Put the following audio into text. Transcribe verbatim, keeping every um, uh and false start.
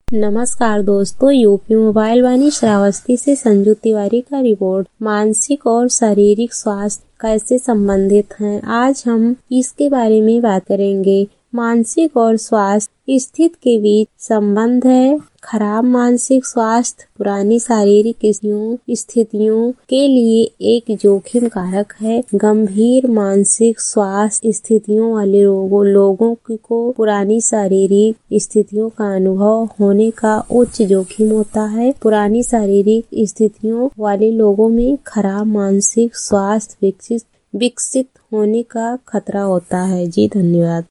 नमस्कार दोस्तों, UP mobile वाणी श्रावस्ती से संजू तिवारी का रिपोर्ट। मानसिक और शारीरिक स्वास्थ्य कैसे संबंधित हैं, आज हम इसके बारे में बात करेंगे। मानसिक और स्वास्थ्य स्थिति के बीच संबंध है। खराब मानसिक स्वास्थ्य पुरानी शारीरिक स्थितियों के लिए एक जोखिम कारक है। गंभीर मानसिक स्वास्थ्य स्थितियों वाले लोगों लोगों को पुरानी शारीरिक स्थितियों का अनुभव होने का उच्च जोखिम होता है। पुरानी शारीरिक स्थितियों वाले लोगों में खराब मानसिक स्वास्थ्य विकसित विकसित होने का खतरा होता है। जी धन्यवाद।